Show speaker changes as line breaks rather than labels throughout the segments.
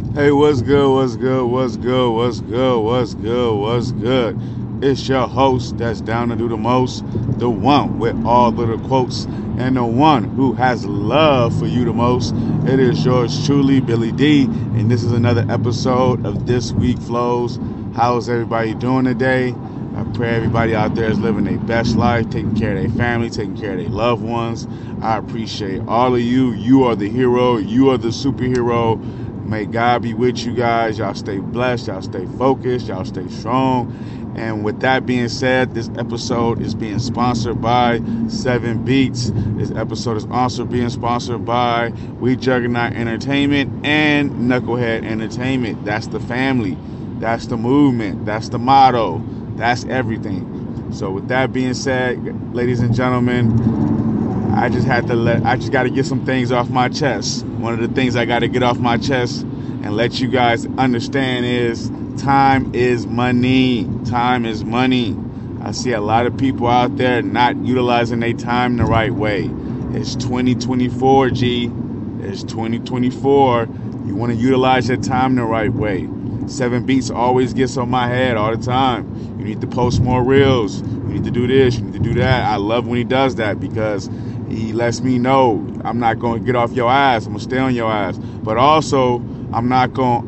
Hey, what's good? What's good? What's good? What's good? What's good? What's good? It's your host that's down to do the most, the one with all of the quotes, and the one who has love for you the most. It is yours truly, Billy D, and this is another episode of This Week Flows. How's everybody doing today? I pray everybody out there is living their best life, taking care of their family, taking care of their loved ones. I appreciate all of you. You are the hero. You are the superhero. May God be with you guys. Y'all stay blessed. Y'all stay focused. Y'all stay strong. And with that being said, this episode is being sponsored by 7 Beats. This episode is also being sponsored by We Juggernaut Entertainment and Knucklehead Entertainment. That's the family. That's the movement. That's the motto. That's everything. So with that being said, ladies and gentlemen, I just got to get some things off my chest. One of the things I got to get off my chest and let you guys understand is time is money. Time is money. I see a lot of people out there not utilizing their time the right way. It's 2024, G. It's 2024. You want to utilize your time the right way. 7 Beats always gets on my head all the time. You need to post more reels. You need to do this. You need to do that. I love when he does that because he lets me know I'm not going to get off your ass. I'm going to stay on your ass. But also, I'm not going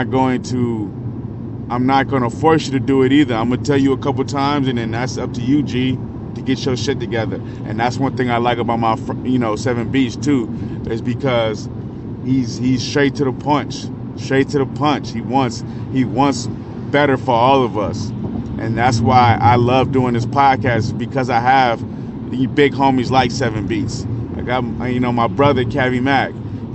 to force you to do it either. I'm going to tell you a couple times, and then that's up to you, G, to get your shit together. And that's one thing I like about my 7 Beats too, is because he's straight to the punch. Straight to the punch. He wants better for all of us. And that's why I love doing this podcast, because I have big homies like 7 Beats. I got my brother Cavi Mack.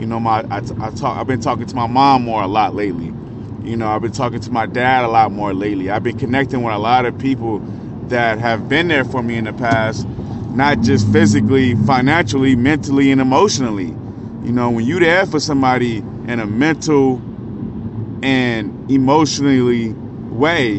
I've been talking to my mom a lot lately. I've been talking to my dad a lot more lately. I've been connecting with a lot of people that have been there for me in the past, not just physically, financially, mentally, and emotionally. When you're there for somebody in a mental and emotionally way,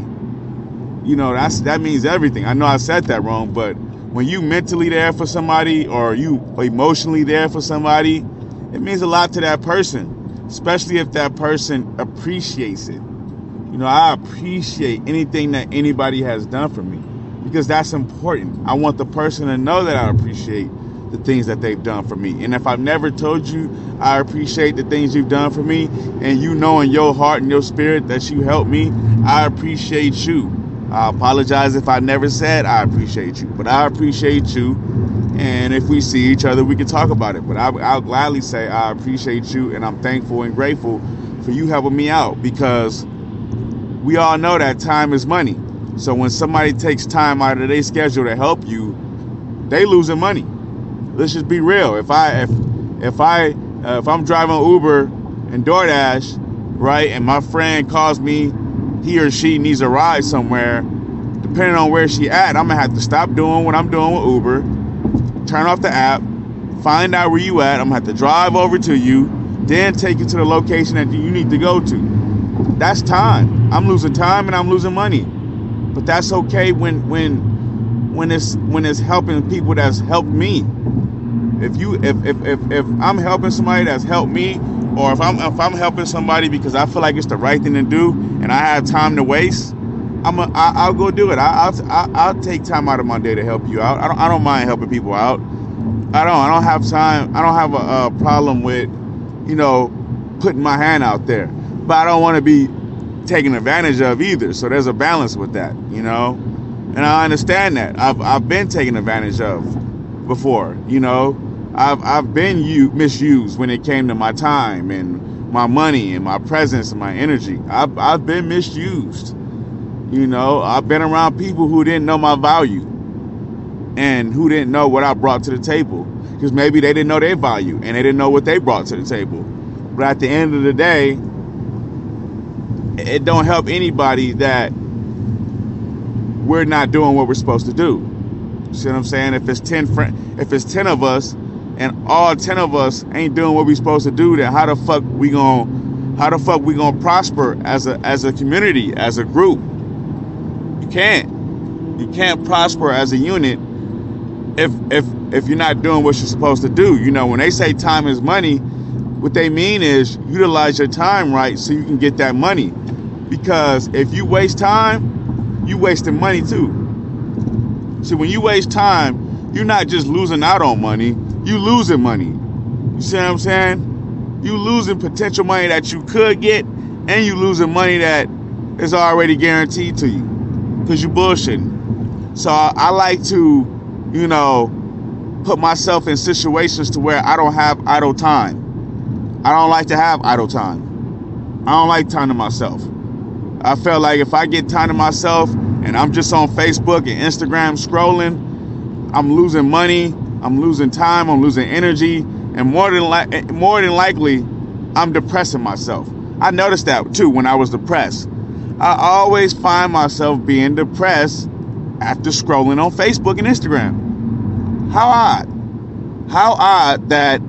that means everything. I know I said that wrong, but when you mentally there for somebody or you emotionally there for somebody, it means a lot to that person, especially if that person appreciates it. I appreciate anything that anybody has done for me because that's important. I want the person to know that I appreciate the things that they've done for me. And if I've never told you I appreciate the things you've done for me, and you know in your heart and your spirit that you helped me, I appreciate you. I apologize if I never said I appreciate you, but I appreciate you. And if we see each other, we can talk about it. But I'll gladly say I appreciate you, and I'm thankful and grateful for you helping me out, because we all know that time is money. So when somebody takes time out of their schedule to help you, they losing money. Let's just be real. If I'm driving Uber and DoorDash, right, and my friend calls me, he or she needs a ride somewhere, depending on where she at, I'm gonna have to stop doing what I'm doing with Uber, turn off the app, find out where you at. I'm gonna have to drive over to you, then take you to the location that you need to go to. That's time. I'm losing time and I'm losing money, but that's okay when it's helping people that's helped me. If I'm helping somebody that's helped me, or if I'm helping somebody because I feel like it's the right thing to do and I have time to waste, I'll go do it. I'll take time out of my day to help you out. I don't mind helping people out. I don't have time. I don't have a problem with putting my hand out there, but I don't want to be taken advantage of either. So there's a balance with that, and I understand that. I've been taken advantage of before. I've been misused when it came to my time and my money and my presence and my energy. I've been misused. I've been around people who didn't know my value and who didn't know what I brought to the table, because maybe they didn't know their value and they didn't know what they brought to the table. But at the end of the day, it don't help anybody that we're not doing what we're supposed to do. See what I'm saying? If it's 10 of us and all 10 of us ain't doing what we supposed to do, then how the fuck we gonna prosper as a community, as a group? You can't prosper as a unit if you're not doing what you're supposed to do. When they say time is money, What they mean is utilize your time right so you can get that money. Because if you waste time, you wasting money too. See, when you waste time, you're not just losing out on money, you losing money. You see what I'm saying? You losing potential money that you could get, and you losing money that is already guaranteed to you because you bullshitting. So I like to, put myself in situations to where I don't have idle time. I don't like to have idle time. I don't like time to myself. I feel like if I get time to myself and I'm just on Facebook and Instagram scrolling, I'm losing money, I'm losing time, I'm losing energy, and more than likely, I'm depressing myself. I noticed that too when I was depressed. I always find myself being depressed after scrolling on Facebook and Instagram. How odd. How odd that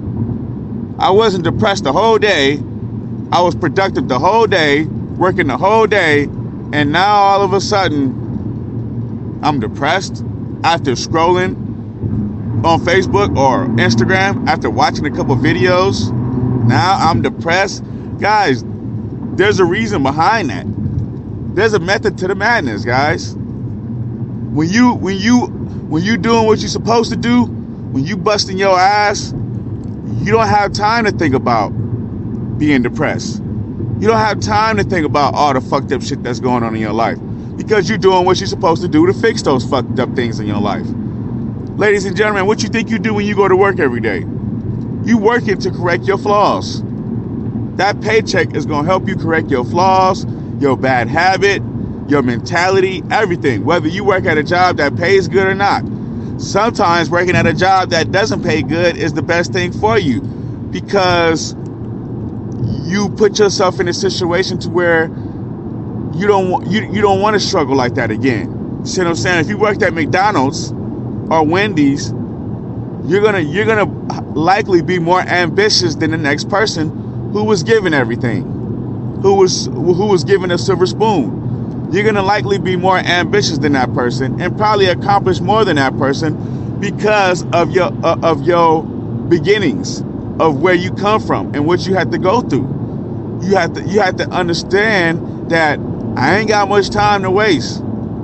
I wasn't depressed the whole day. I was productive the whole day, working the whole day, and now all of a sudden, I'm depressed after scrolling on Facebook or Instagram, after watching a couple videos. Now I'm depressed. Guys, there's a reason behind that. There's a method to the madness, guys. When you doing what you're supposed to do, when you busting your ass, you don't have time to think about being depressed. You don't have time to think about all the fucked up shit that's going on in your life because you're doing what you're supposed to do to fix those fucked up things in your life. Ladies and gentlemen, what you think you do when you go to work every day? You working to correct your flaws. That paycheck is going to help you correct your flaws, your bad habit, your mentality, everything. Whether you work at a job that pays good or not. Sometimes working at a job that doesn't pay good is the best thing for you because you put yourself in a situation to where you don't want to struggle like that again. See what I'm saying? If you worked at McDonald's or Wendy's, you're gonna likely be more ambitious than the next person who was given everything, who was given a silver spoon. You're gonna likely be more ambitious than that person and probably accomplish more than that person because of your beginnings, of where you come from and what you had to go through. You have to understand that I ain't got much time to waste.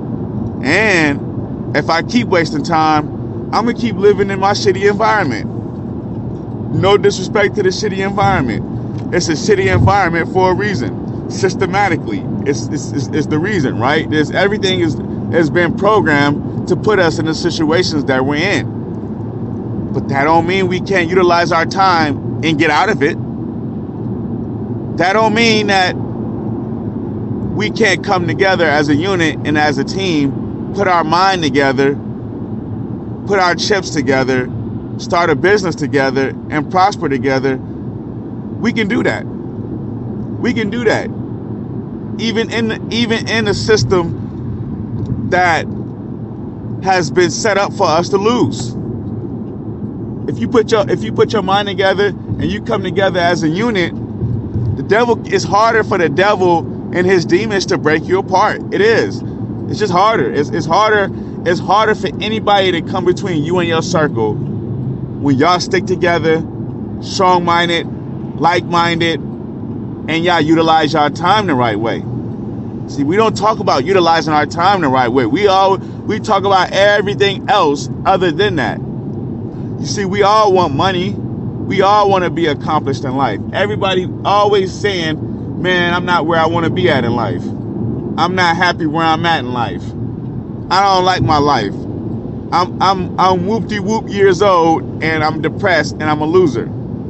And if I keep wasting time, I'm gonna keep living in my shitty environment. No disrespect to the shitty environment. It's a shitty environment for a reason. Systematically, it's the reason, right? Everything has been programmed to put us in the situations that we're in. But that don't mean we can't utilize our time and get out of it. That don't mean that we can't come together as a unit and as a team, put our mind together, put our chips together, start a business together, and prosper together. We can do that. We can do that. Even in a system that has been set up for us to lose. If you put your mind together and you come together as a unit, it's harder for the devil and his demons to break you apart. It is. It's just harder. It's harder for anybody to come between you and your circle when y'all stick together, strong-minded, like-minded, and y'all utilize your time the right way. See, we don't talk about utilizing our time the right way. We talk about everything else other than that. You see, we all want money. We all want to be accomplished in life. Everybody always saying, man, I'm not where I want to be at in life. I'm not happy where I'm at in life. I don't like my life. I'm whoop-de-whoop years old and I'm depressed and I'm a loser.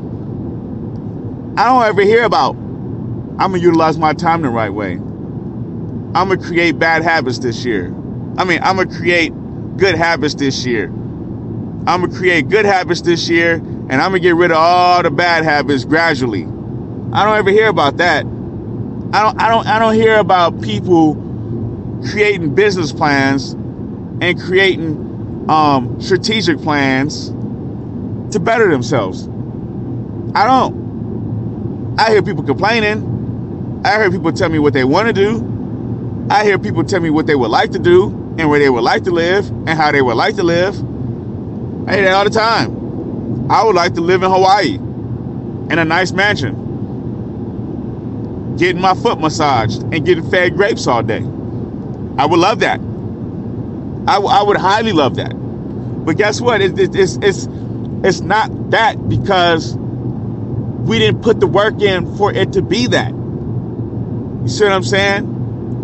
I don't ever hear about, I'm going to utilize my time the right way. I'm going to create bad habits this year. I'm going to create good habits this year. I'm going to create good habits this year, and I'm going to get rid of all the bad habits gradually. I don't ever hear about that. I don't hear about people creating business plans and creating strategic plans to better themselves. I don't. I hear people complaining. I hear people tell me what they want to do. I hear people tell me what they would like to do and where they would like to live and how they would like to live. I hear that all the time. I would like to live in Hawaii. in a nice mansion, getting my foot massaged and getting fed grapes all day. I would love that. I would highly love that. But guess what? It's not that, because we didn't put the work in for it to be that. You see what I'm saying?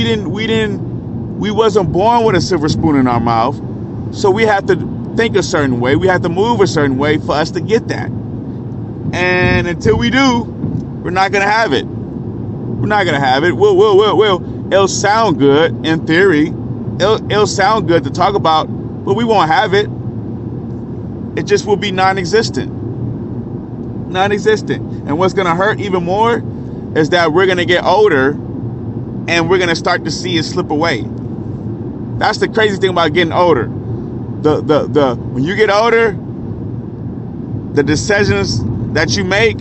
We wasn't born with a silver spoon in our mouth. So we have to think a certain way. We have to move a certain way for us to get that. And until we do, we're not going to have it. We're not going to have it. It'll sound good in theory. It'll sound good to talk about, but we won't have it. It just will be non-existent. Non-existent. And what's going to hurt even more is that we're going to get older and we're going to start to see it slip away. That's the crazy thing about getting older. When you get older, the decisions that you make,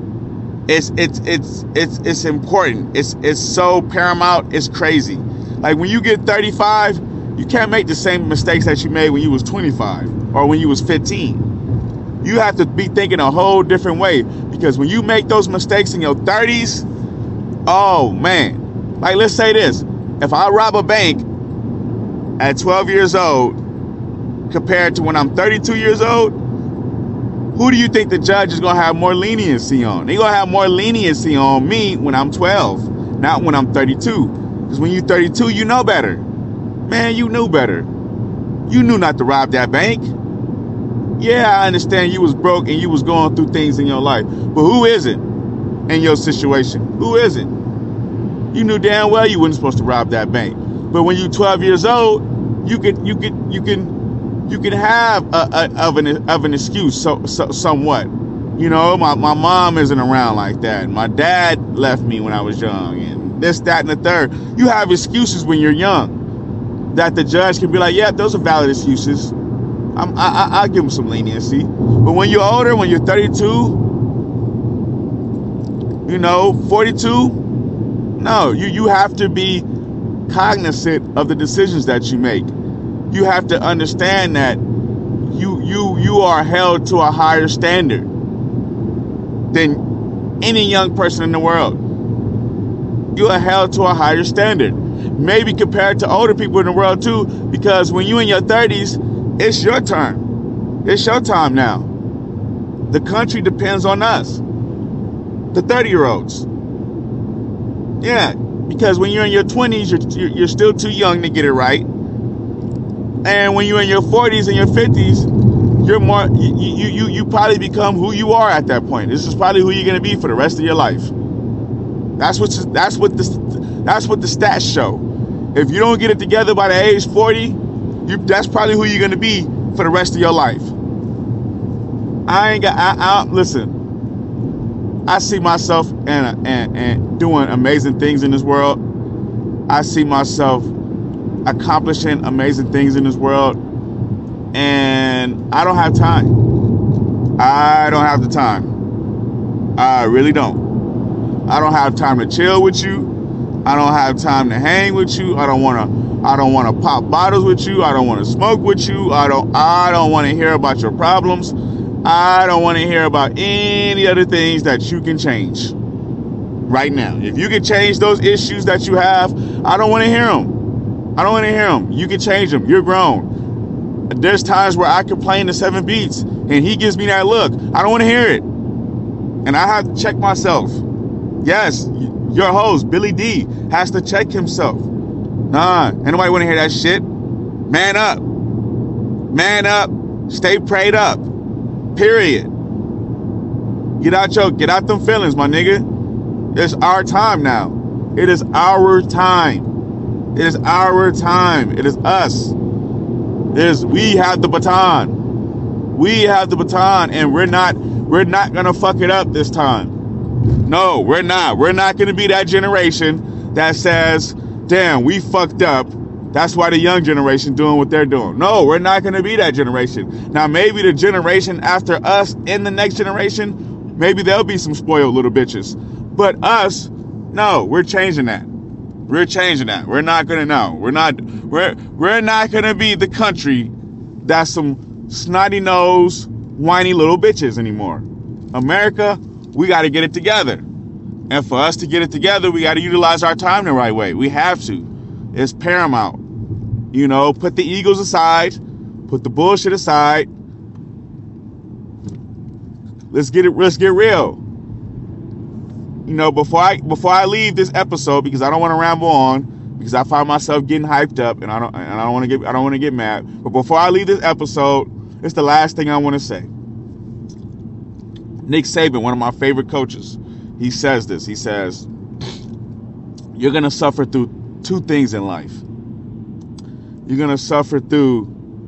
it's important. It's so paramount. It's crazy. Like when you get 35, you can't make the same mistakes that you made when you was 25 or when you was 15. You have to be thinking a whole different way, because when you make those mistakes in your 30s, oh man, like let's say this: if I rob a bank at 12 years old compared to when I'm 32 years old, who do you think the judge is going to have more leniency on? They're going to have more leniency on me when I'm 12, not when I'm 32. Because when you're 32, you know better. Man, you knew better. You knew not to rob that bank. Yeah, I understand you was broke and you was going through things in your life. But who isn't in your situation? Who isn't? You knew damn well you weren't supposed to rob that bank. But when you're 12 years old, you can have of an excuse somewhat. You know, my mom isn't around like that. My dad left me when I was young, and this, that, and the third. You have excuses when you're young that the judge can be like, yeah, those are valid excuses. I'll give them some leniency. But when you're older, when you're 32, you know, 42, no, you have to be cognizant of the decisions that you make. You have to understand that you are held to a higher standard than any young person in the world. You are held to a higher standard. Maybe compared to older people in the world too, because when you're in your 30s, it's your turn. It's your time now. The country depends on us, the 30-year-olds. Yeah, because when you're in your 20s, you're still too young to get it right. And when you're in your 40s and your 50s, you're more, you probably become who you are at that point. This is probably who you're going to be for the rest of your life. That's what the stats show. If you don't get it together by the age 40, that's probably who you're going to be for the rest of your life. Listen, I see myself and doing amazing things in this world. I see myself accomplishing amazing things in this world, and I don't have time. I don't have the time. I really don't. I don't have time to chill with you. I don't have time to hang with you. I don't want to pop bottles with you. I don't want to smoke with you. I don't want to hear about your problems. I don't want to hear about any other things that you can change right now. If you can change those issues that you have, I don't want to hear them. I don't want to hear them. You can change them. You're grown. There's times where I complain to 7 Beats and he gives me that look. I don't want to hear it. And I have to check myself. Yes, your host, Billy D, has to check himself. Nah, ain't nobody want to hear that shit. Man up. Man up. Stay prayed up. Period. Get out them feelings, my nigga. It's our time now. It is our time. It is our time. It is us. We have the baton. We have the baton, and we're not gonna fuck it up this time. No, we're not. We're not gonna be that generation that says, damn, we fucked up. That's why the young generation doing what they're doing. No, we're not going to be that generation. Now, maybe the generation after us in the next generation, maybe there'll be some spoiled little bitches. But us, no, we're changing that. We're changing that. We're not going to know. We're not going to be the country that's some snotty-nosed, whiny little bitches anymore. America, we got to get it together. And for us to get it together, we got to utilize our time the right way. We have to. It's paramount. You know, put the egos aside, put the bullshit aside. Let's get real. You know, before I leave this episode, because I don't want to ramble on, because I find myself getting hyped up, and I don't want to get mad. But before I leave this episode, it's the last thing I want to say. Nick Saban, one of my favorite coaches, he says this. He says, "You're gonna suffer through two things in life. You're gonna suffer through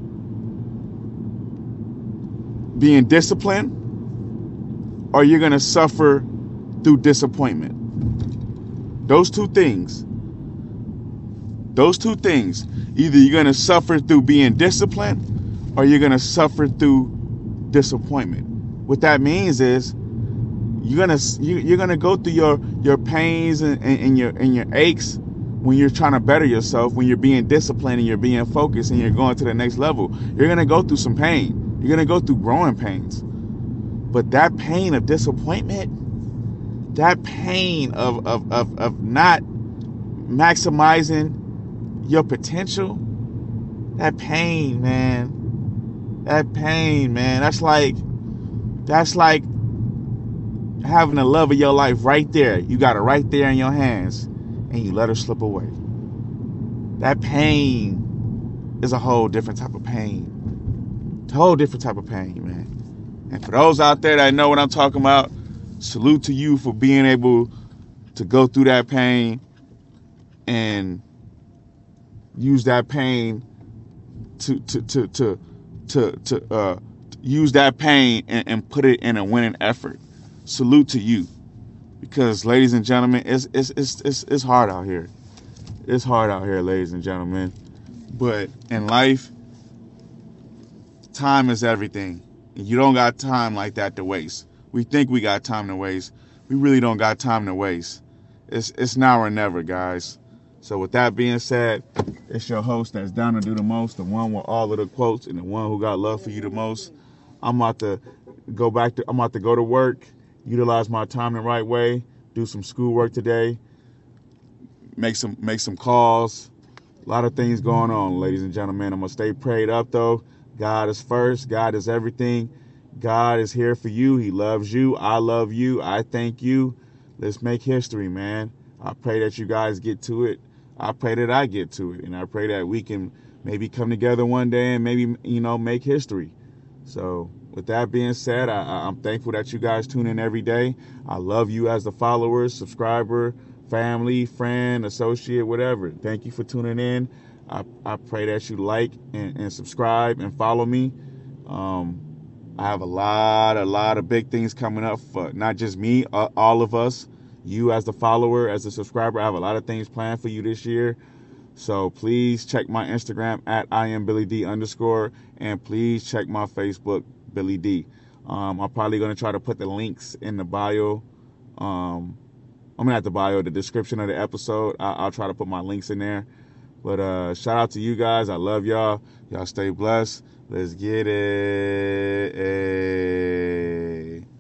being disciplined, or you're gonna suffer through disappointment. Those two things. Either you're going to suffer through being disciplined, or you're going to suffer through disappointment. What that means is you're going to go through your pains and your aches when you're trying to better yourself, when you're being disciplined and you're being focused and you're going to the next level. You're going to go through some pain. You're going to go through growing pains. But that pain of disappointment, that pain of not maximizing your potential, that pain, man, that's like having the love of your life right there. You got it right there in your hands, and you let her slip away. That pain is a whole different type of pain. Man. And for those out there that know what I'm talking about, salute to you for being able to go through that pain and use that pain to use that pain and put it in a winning effort. Salute to you, because ladies and gentlemen, it's hard out here. It's hard out here, ladies and gentlemen. But in life, time is everything. And you don't got time like that to waste. We think we got time to waste. We really don't got time to waste. It's now or never, guys. So with that being said, it's your host that's down to do the most, the one with all of the quotes, and the one who got love for you the most. I'm about to go to work, utilize my time the right way, do some schoolwork today, make some calls. A lot of things going on, ladies and gentlemen. I'm gonna stay prayed up though. God is first. God is everything. God is here for you. He loves you. I love you. I thank you. Let's make history, man. I pray that you guys get to it. I pray that I get to it. And I pray that we can maybe come together one day and maybe, make history. So with that being said, I'm thankful that you guys tune in every day. I love you as the follower, subscriber, family, friend, associate, whatever. Thank you for tuning in. I pray that you like and subscribe and follow me. I have a lot of big things coming up for not just me, all of us. You as the follower, as a subscriber, I have a lot of things planned for you this year. So please check my Instagram at IamBillyD_, and please check my Facebook, Billy D. I'm probably going to try to put the links in the bio. The description of the episode. I'll try to put my links in there. But shout out to you guys. I love y'all. Y'all stay blessed. Let's get it. Hey.